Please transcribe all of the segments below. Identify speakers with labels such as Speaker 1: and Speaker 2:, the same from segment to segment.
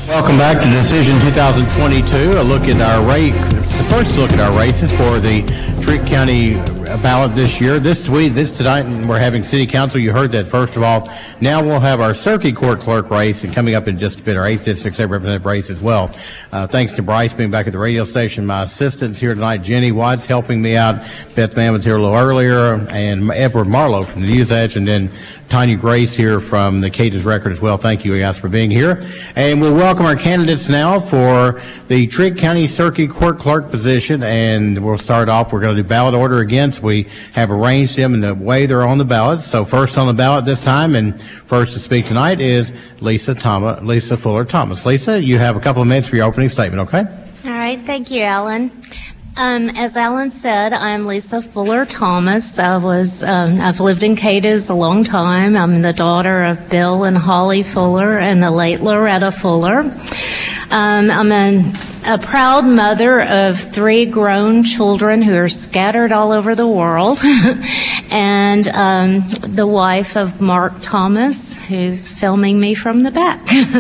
Speaker 1: Welcome back to Decision 2022. A look at our race. It's the first look at our races for the Trigg County ballot this year. Tonight, we're having City Council. You heard that first of all. Now we'll have our Circuit Court clerk race, and coming up in just a bit, our 8th District State Representative race as well. Thanks to Bryce being back at the radio station. My assistants here tonight, Jenny Watts helping me out. Beth Mann was here a little earlier, and Edward Marlowe from the News Edge, and then Tanya Grace here from the Cayda's Record as well. Thank you guys for being here. And we'll welcome our candidates now for the Trigg County Circuit Court clerk position. And we'll start off. We're going to do ballot order again. So we have arranged them in the way they're on the ballot. So first on the ballot this time, and first to speak tonight is Lisa Fuller Thomas. Lisa, you have a couple of minutes for your opening statement, okay?
Speaker 2: All right. Thank you, Alan. As Alan said, I'm Lisa Fuller Thomas. I've lived in Cayda's a long time. I'm the daughter of Bill and Holly Fuller and the late Loretta Fuller. I'm a proud mother of 3 grown children who are scattered all over the world, and the wife of Mark Thomas, who's filming me from the back.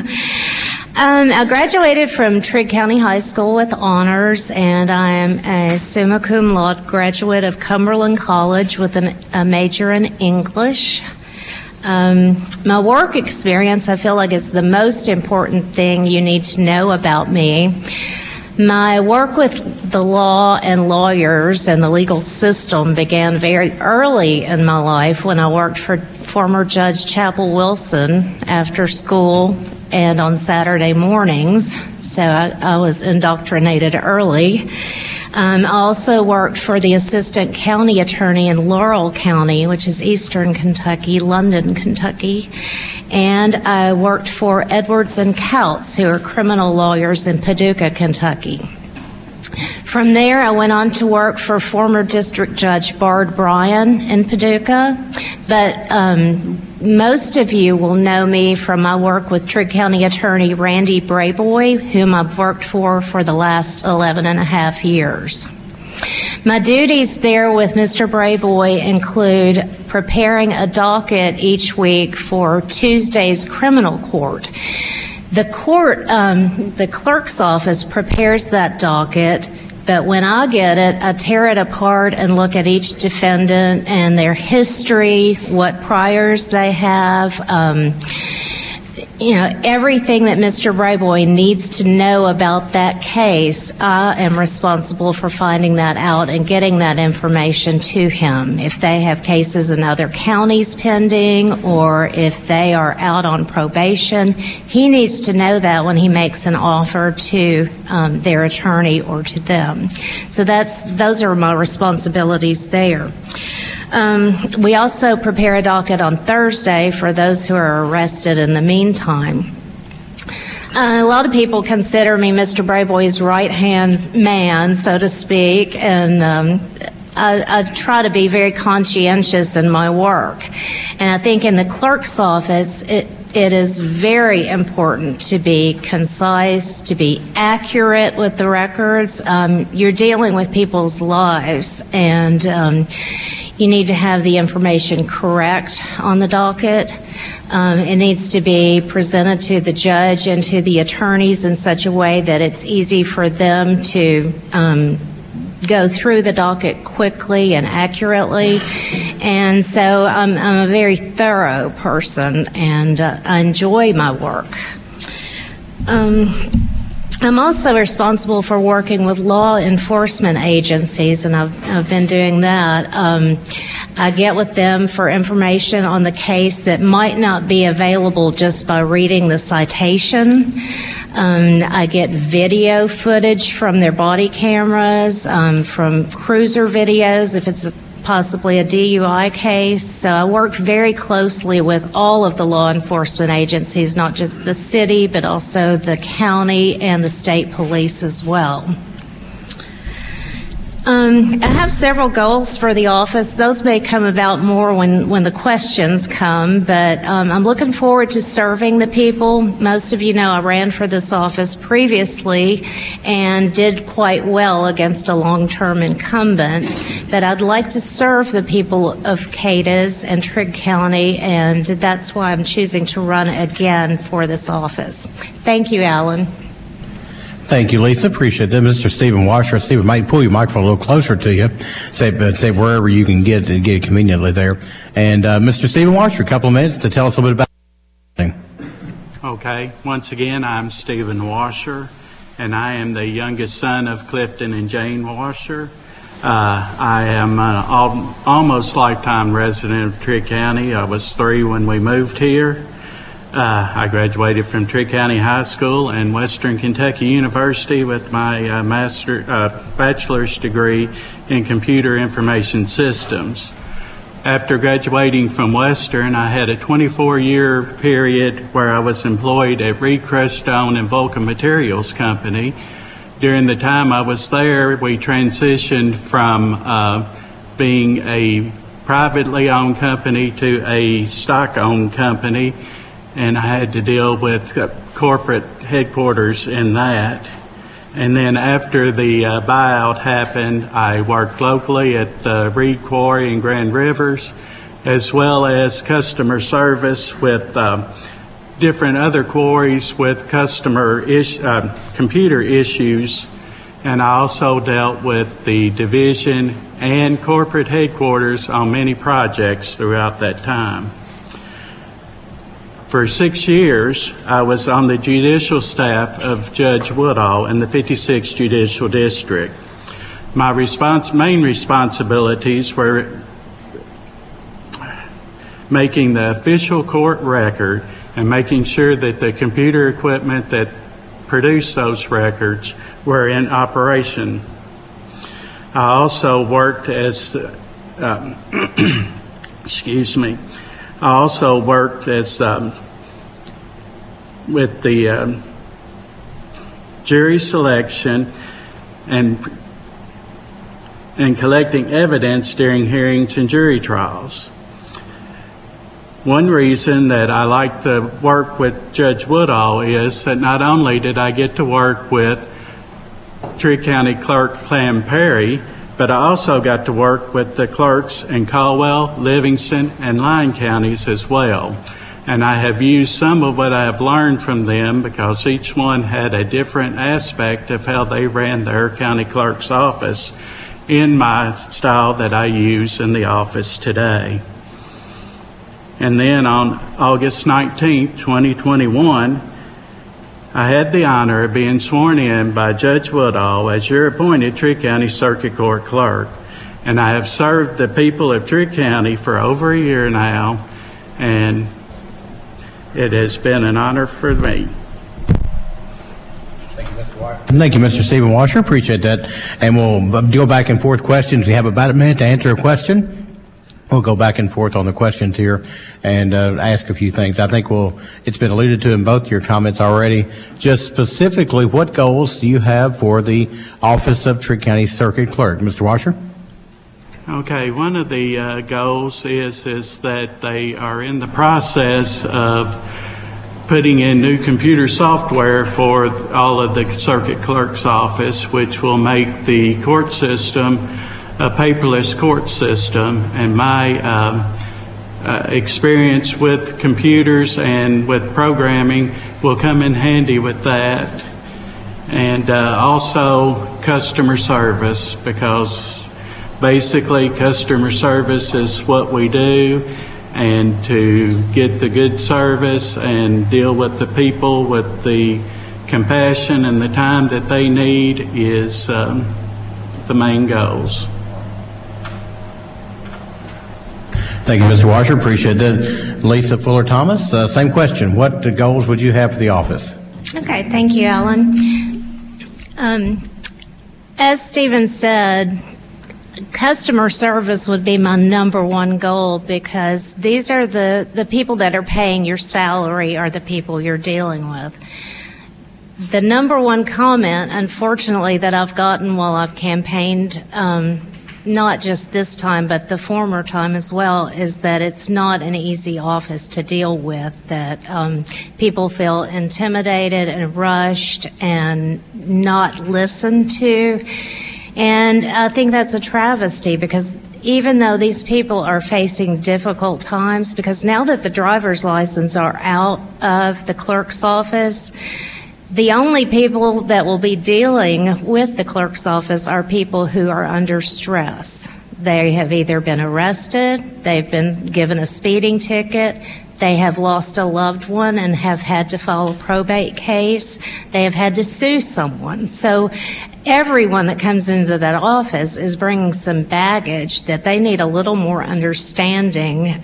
Speaker 2: I graduated from Trigg County High School with honors, and I am a summa cum laude graduate of Cumberland College with a major in English. My work experience, I feel like, is the most important thing you need to know about me. My work with the law and lawyers and the legal system began very early in my life when I worked for former Judge Chapel Wilson after school and on Saturday mornings, so I was indoctrinated early. I also worked for the assistant county attorney in Laurel County, which is eastern Kentucky, London, Kentucky, and I worked for Edwards and Coutts, who are criminal lawyers in Paducah, Kentucky. From there, I went on to work for former District Judge Bard Bryan in Paducah, but most of you will know me from my work with Trigg County Attorney Randy Brayboy, whom I've worked for the last 11 and a half years. My duties there with Mr. Brayboy include preparing a docket each week for Tuesday's criminal court. The clerk's office prepares that docket, but when I get it, I tear it apart and look at each defendant and their history, what priors they have, everything that Mr. Brayboy needs to know about that case. I am responsible for finding that out and getting that information to him. If they have cases in other counties pending, or if they are out on probation, he needs to know that when he makes an offer to their attorney or to them. So those are my responsibilities there. We also prepare a docket on Thursday for those who are arrested in the meantime. A lot of people consider me Mr. Brayboy's right-hand man, so to speak, and I try to be very conscientious in my work. And I think in the clerk's office, it is very important to be concise, to be accurate with the records. You're dealing with people's lives, and you need to have the information correct on the docket. It needs to be presented to the judge and to the attorneys in such a way that it's easy for them to go through the docket quickly and accurately. And so I'm a very thorough person, and I enjoy my work. I'm also responsible for working with law enforcement agencies, and I've been doing that. I get with them for information on the case that might not be available just by reading the citation. I get video footage from their body cameras, from cruiser videos if it's possibly a DUI case. So I work very closely with all of the law enforcement agencies, not just the city, but also the county and the state police as well. I have several goals for the office. Those may come about more when the questions come, but I'm looking forward to serving the people. Most of you know I ran for this office previously and did quite well against a long-term incumbent, but I'd like to serve the people of Cadiz and Trigg County, and that's why I'm choosing to run again for this office. Thank you, Alan.
Speaker 1: Thank you, Lisa. Appreciate that. Mr. Stephen Washer. Stephen, might pull your microphone a little closer to you. Say wherever you can get it conveniently there. And Mr. Stephen Washer, a couple of minutes to tell us a little bit about.
Speaker 3: Okay. Once again, I'm Stephen Washer, and I am the youngest son of Clifton and Jane Washer. I am an almost lifetime resident of Trigg County. I was 3 when we moved here. I graduated from Trigg County High School and Western Kentucky University with my bachelor's degree in computer information systems. After graduating from Western, I had a 24-year period where I was employed at Reed Crestone and Vulcan Materials Company. During the time I was there, we transitioned from being a privately owned company to a stock-owned company, and I had to deal with corporate headquarters in that. And then after the buyout happened, I worked locally at the Reed Quarry in Grand Rivers, as well as customer service with different other quarries with computer issues. And I also dealt with the division and corporate headquarters on many projects throughout that time. For 6 years, I was on the judicial staff of Judge Woodall in the 56th Judicial District. My main responsibilities were making the official court record and making sure that the computer equipment that produced those records were in operation. I also worked as, I also worked as with the jury selection and collecting evidence during hearings and jury trials. One reason that I like to work with Judge Woodall is that not only did I get to work with Trigg County Clerk Pam Perry, but I also got to work with the clerks in Caldwell, Livingston, and Lyon counties as well. And I have used some of what I have learned from them because each one had a different aspect of how they ran their county clerk's office in my style that I use in the office today. And then on August 19, 2021, I had the honor of being sworn in by Judge Woodall as your appointed Trigg County Circuit Court Clerk. And I have served the people of Trigg County for over a year now, and it has been an honor for me.
Speaker 1: Thank you, Mr. Stephen Washer. Appreciate that. And we'll go back and forth questions. We have about a minute to answer a question. We'll go back and forth on the questions here and ask a few things. I think it's been alluded to in both your comments already. Just specifically, what goals do you have for the Office of Trigg County Circuit Clerk? Mr. Washer?
Speaker 3: Okay, one of the goals is that they are in the process of putting in new computer software for all of the circuit clerk's office, which will make the court system a paperless court system. And my experience with computers and with programming will come in handy with that. And also customer service, because basically customer service is what we do, and to get the good service and deal with the people with the compassion and the time that they need is the main goals.
Speaker 1: Thank you, Mr. Washer. Appreciate that. Lisa Fuller Thomas, same question. What goals would you have for the office?
Speaker 2: Okay, thank you, Alan. As Stephen said, customer service would be my number one goal, because these are the people that are paying your salary are the people you're dealing with. The number one comment, unfortunately, that I've gotten while I've campaigned, not just this time, but the former time as well, is that it's not an easy office to deal with, that people feel intimidated and rushed and not listened to. And I think that's a travesty, because even though these people are facing difficult times, because now that the driver's license are out of the clerk's office, the only people that will be dealing with the clerk's office are people who are under stress. They have either been arrested, they've been given a speeding ticket, they have lost a loved one and have had to file a probate case, they have had to sue someone. So everyone that comes into that office is bringing some baggage that they need a little more understanding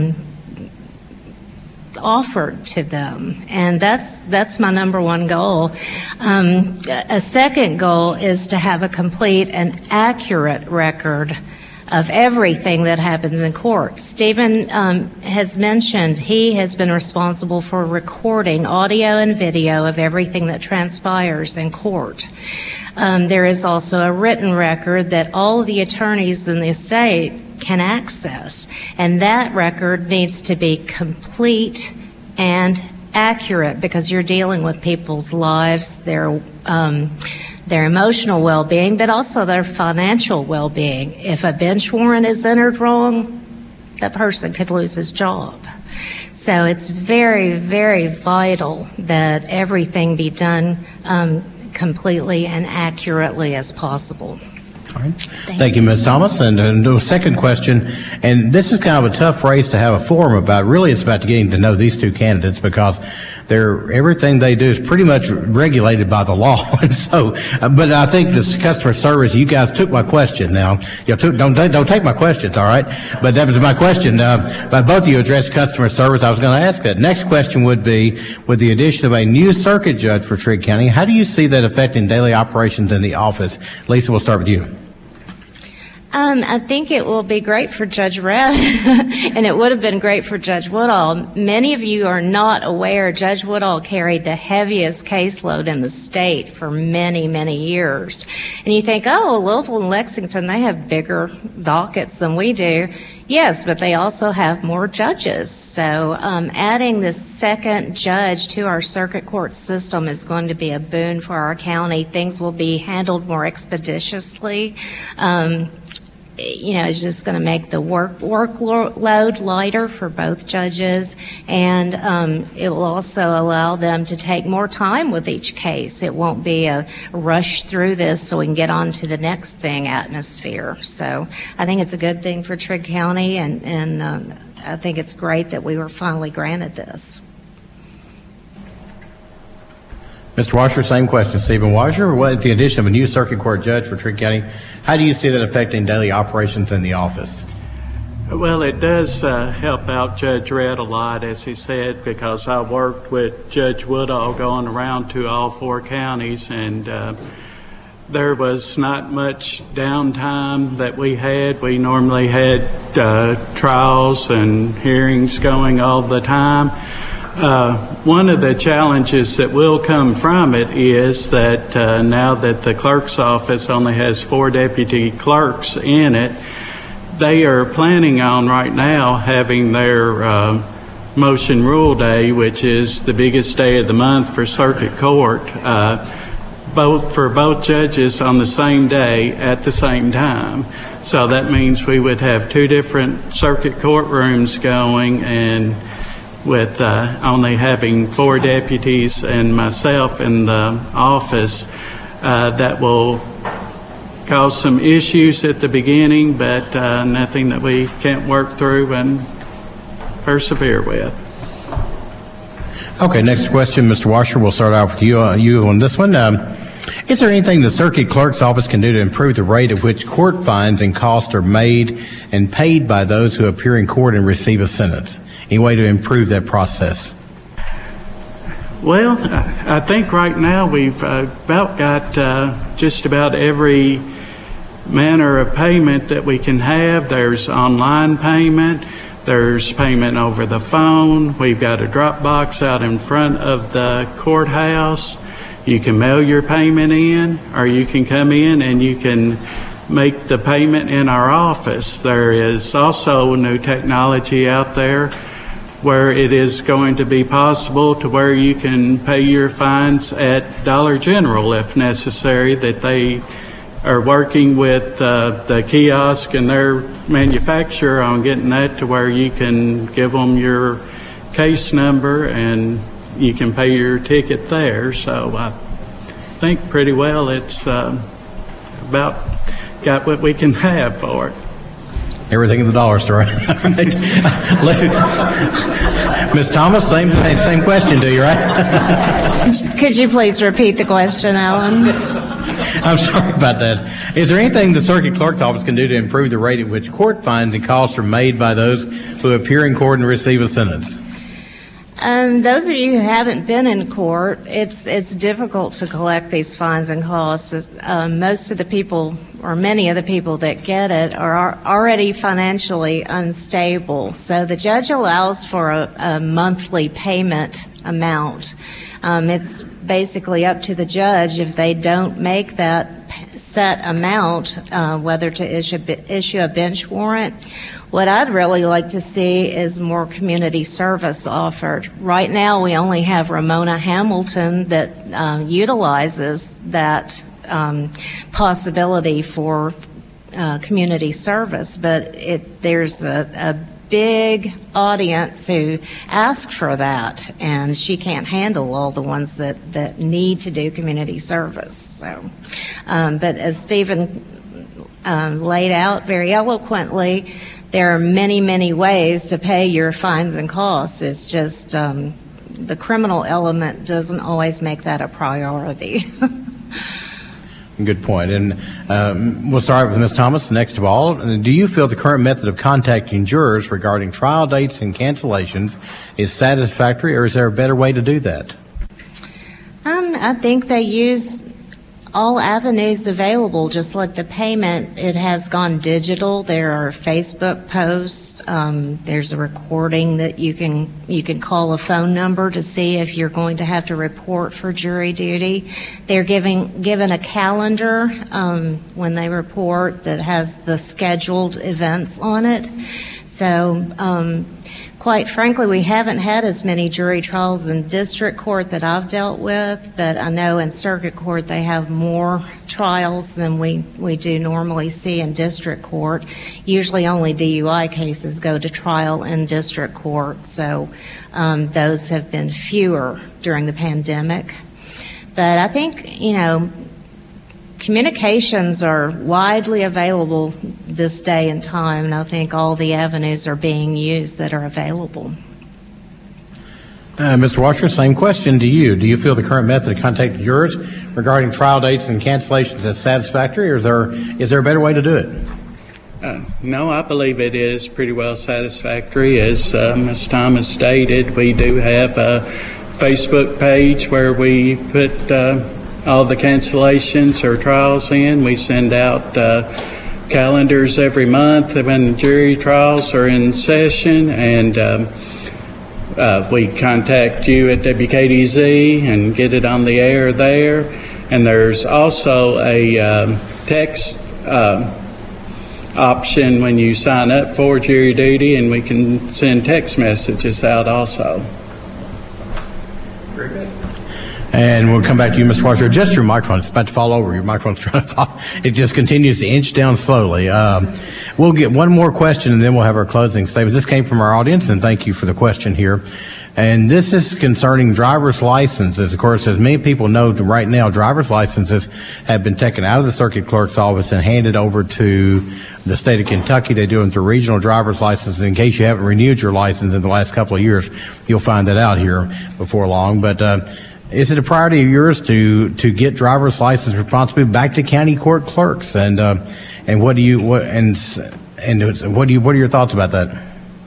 Speaker 2: offered to them, and that's my number one goal. A second goal is to have a complete and accurate record of everything that happens in court. Stephen has mentioned he has been responsible for recording audio and video of everything that transpires in court. There is also a written record that all of the attorneys in the estate can access, and that record needs to be complete and accurate, because you're dealing with people's lives, their emotional well-being, but also their financial well-being. If a bench warrant is entered wrong, that person could lose his job. So it's very, very vital that everything be done completely and accurately as possible.
Speaker 1: All right. Thank you, Ms. Thomas. And the second question, and this is kind of a tough race to have a forum about. Really, it's about getting to know these two candidates, because everything they do is pretty much regulated by the law. And so, but I think this customer service, you guys took my question. Now, don't take my questions, all right? But that was my question. But both of you addressed customer service. I was going to ask that. Next question would be, with the addition of a new circuit judge for Trigg County, how do you see that affecting daily operations in the office? Lisa, we'll start with you.
Speaker 2: I think it will be great for Judge Redd, and it would have been great for Judge Woodall. Many of you are not aware Judge Woodall carried the heaviest caseload in the state for many, many years. And you think, oh, Louisville and Lexington, they have bigger dockets than we do. Yes, but they also have more judges. So adding this second judge to our circuit court system is going to be a boon for our county. Things will be handled more expeditiously. It's just going to make the workload lighter for both judges, and it will also allow them to take more time with each case. It won't be a rush through this so we can get on to the next thing atmosphere. So I think it's a good thing for Trigg County, and I think it's great that we were finally granted this.
Speaker 1: Mr. Washer, same question. Stephen Washer, with the addition of a new circuit court judge for Trigg County, how do you see that affecting daily operations in the office?
Speaker 3: Well, it does help out Judge Redd a lot, as he said, because I worked with Judge Woodall going around to all four counties, and there was not much downtime that we had. We normally had trials and hearings going all the time. One of the challenges that will come from it is that now that the clerk's office only has 4 deputy clerks in it, they are planning on right now having their motion rule day, which is the biggest day of the month for circuit court, for both judges on the same day at the same time. So that means we would have 2 different circuit courtrooms going, and with only having 4 deputies and myself in the office, that will cause some issues at the beginning, but nothing that we can't work through and persevere with.
Speaker 1: Okay, next question, Mr. Washer. We'll start out with you on this one. Is there anything the circuit clerk's office can do to improve the rate at which court fines and costs are made and paid by those who appear in court and receive a sentence? Any way to improve that process?
Speaker 3: Well, I think right now we've about got just about every manner of payment that we can have. There's online payment, there's payment over the phone, we've got a drop box out in front of the courthouse. You can mail your payment in, or you can come in and you can make the payment in our office. There is also new technology out there where it is going to be possible to where you can pay your fines at Dollar General if necessary, that they are working with the kiosk and their manufacturer on getting that to where you can give them your case number and you can pay your ticket there. So I think pretty well it's about got what we can have for it.
Speaker 1: Everything in the dollar store. Ms. Thomas, same question to you, right?
Speaker 2: Could you please repeat the question, Alan?
Speaker 1: I'm sorry about that. Is there anything the Circuit Clerk's Office can do to improve the rate at which court fines and costs are made by those who appear in court and receive a sentence?
Speaker 2: Those of you who haven't been in court, it's difficult to collect these fines and costs. Most of the people, or many of the people that get it, are already financially unstable. So the judge allows for a monthly payment amount. It's basically up to the judge if they don't make that set amount, whether to issue a bench warrant. What I'd really like to see is more community service offered. Right now, we only have Ramona Hamilton that utilizes that possibility for community service, but there's a big audience who ask for that, and she can't handle all the ones that need to do community service. So, but as Stephen laid out very eloquently, there are many, many ways to pay your fines and costs. It's just the criminal element doesn't always make that a priority.
Speaker 1: Good point. And we'll start with Ms. Thomas. Next of all, do you feel the current method of contacting jurors regarding trial dates and cancellations is satisfactory, or is there a better way to do that?
Speaker 2: I think they use all avenues available, just like the payment. It has gone digital. There are Facebook posts. There's a recording that you can call a phone number to see if you're going to have to report for jury duty. They're given a calendar when they report that has the scheduled events on it. So quite frankly, we haven't had as many jury trials in district court that I've dealt with, but I know in circuit court they have more trials than we do normally see in district court. Usually only DUI cases go to trial in district court, so those have been fewer during the pandemic. But I think, communications are widely available this day and time, and I think all the avenues are being used that are available.
Speaker 1: Mr. Washer, same question to you. Do you feel the current method of contacting jurors regarding trial dates and cancellations is satisfactory, or is there a better way to do it?
Speaker 3: No, I believe it is pretty well satisfactory. As Ms. Thomas stated, we do have a Facebook page where we put all the cancellations or trials in. We send out calendars every month when jury trials are in session, and we contact you at WKDZ and get it on the air there. And there's also a text option when you sign up for jury duty, and we can send text messages out also. Very good.
Speaker 1: And we'll come back to you, Mr. Washer. Adjust your microphone. It's about to fall over. Your microphone's trying to fall. It just continues to inch down slowly. We'll get one more question, and then we'll have our closing statement. This came from our audience, and thank you for the question here. And this is concerning driver's licenses. Of course, as many people know right now, driver's licenses have been taken out of the circuit clerk's office and handed over to the state of Kentucky. They do them through regional driver's licenses. In case you haven't renewed your license in the last couple of years, you'll find that out here before long. But is it a priority of yours to get driver's license responsibility back to county court clerks? And what are your thoughts about that?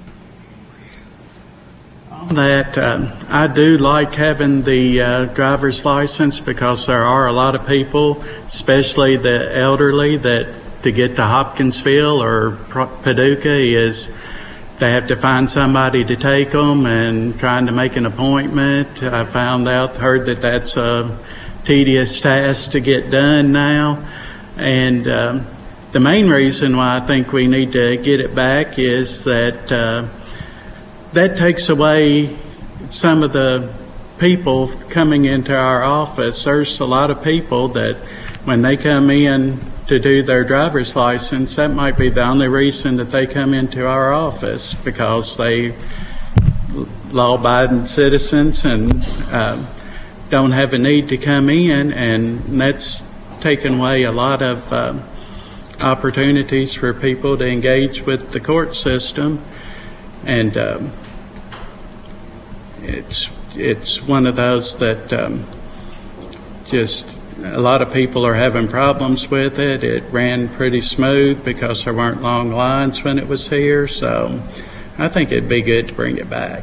Speaker 3: That I do like having the driver's license, because there are a lot of people, especially the elderly, that to get to Hopkinsville or Paducah they have to find somebody to take them, and trying to make an appointment. I heard that that's a tedious task to get done now. And the main reason why I think we need to get it back is that that takes away some of the people coming into our office. There's a lot of people that when they come in to do their driver's license, that might be the only reason that they come into our office, because they law-abiding citizens and don't have a need to come in, and that's taken away a lot of opportunities for people to engage with the court system. And it's one of those that just a lot of people are having problems with it. It ran pretty smooth because there weren't long lines when it was here, so I think it'd be good to bring it back.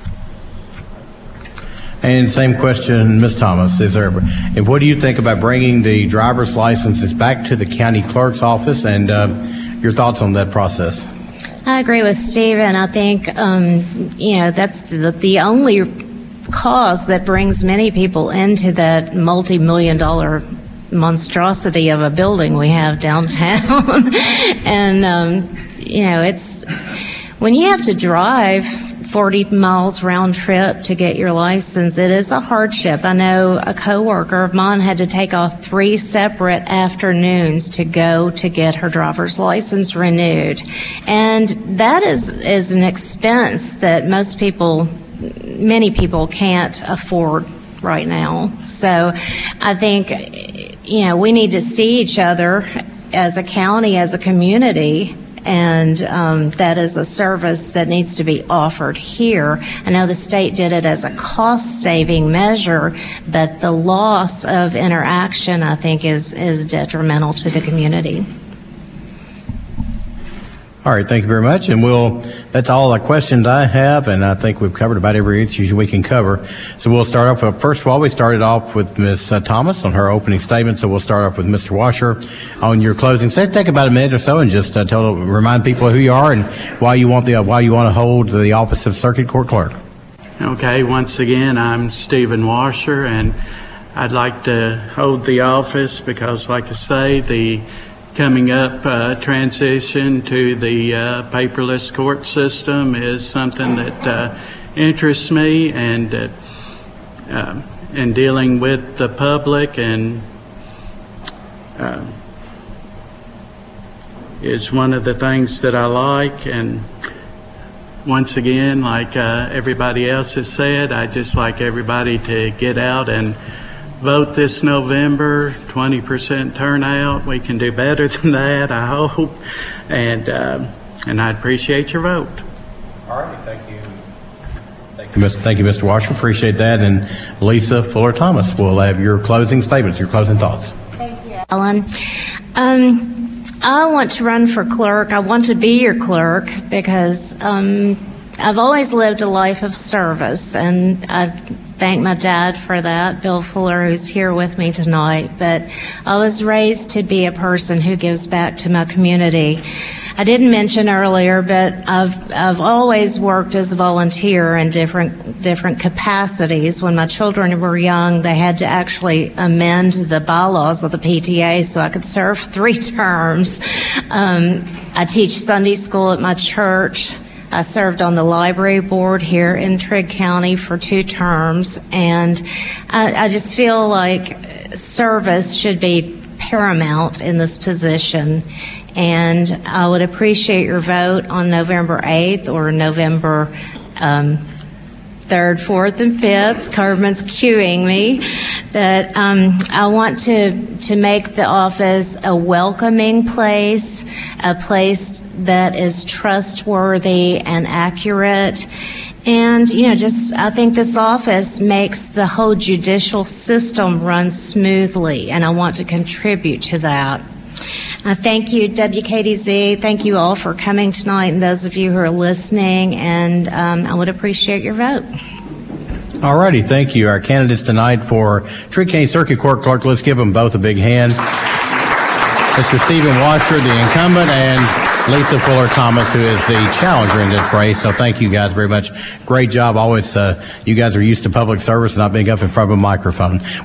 Speaker 1: And same question, Ms. Thomas, and what do you think about bringing the driver's licenses back to the county clerk's office, and your thoughts on that process?
Speaker 2: I agree with Stephen. I think, that's the only cause that brings many people into that multi-million-dollar monstrosity of a building we have downtown. And, it's when you have to drive 40 miles round trip to get your license, it is a hardship. I know a coworker of mine had to take off 3 separate afternoons to go to get her driver's license renewed. And that is an expense that many people can't afford right now. So I think, we need to see each other as a county, as a community, and that is a service that needs to be offered here. I know the state did it as a cost-saving measure, but the loss of interaction, I think, is detrimental to the community.
Speaker 1: All right, thank you very much. And that's all the questions I have, and I think we've covered about every issue we can cover. So we'll start off, first of all, we started off with Ms. Thomas on her opening statement, so we'll start off with Mr. Washer on your closing statement. Take about a minute or so and just remind people who you are and why you want to hold the office of Circuit Court Clerk.
Speaker 3: Okay, once again, I'm Stephen Washer, and I'd like to hold the office because, like I say, the coming up transition to the paperless court system is something that interests me, and dealing with the public and is one of the things that I like. And once again, like everybody else has said, I just like everybody to get out and vote this November. 20% turnout. We can do better than that, I hope. And I appreciate your vote.
Speaker 1: All right, thank you. Thank you, Mr. Washer. Appreciate that. And Lisa Fuller Thomas will have your closing statements, your closing thoughts.
Speaker 2: Thank you, Alan. I want to run for clerk. I want to be your clerk because I've always lived a life of service, and I thank my dad for that, Bill Fuller, who's here with me tonight. But I was raised to be a person who gives back to my community. I didn't mention earlier, but I've always worked as a volunteer in different capacities. When my children were young, they had to actually amend the bylaws of the PTA so I could serve 3 terms. I teach Sunday school at my church. I served on the library board here in Trigg County for 2 terms, and I just feel like service should be paramount in this position. And I would appreciate your vote on November 8th or November 3rd, 4th, and 5th. Carmen's cueing me. But I want to make the office a welcoming place, a place that is trustworthy and accurate. And, I think this office makes the whole judicial system run smoothly, and I want to contribute to that. Thank you, WKDZ. Thank you all for coming tonight, and those of you who are listening, and I would appreciate your vote.
Speaker 1: All righty, thank you. Our candidates tonight for Trigg County Circuit Court Clerk, let's give them both a big hand. Mr. Stephen Washer, the incumbent, and Lisa Fuller Thomas, who is the challenger in this race. So thank you guys very much. Great job. Always, you guys are used to public service, not being up in front of a microphone.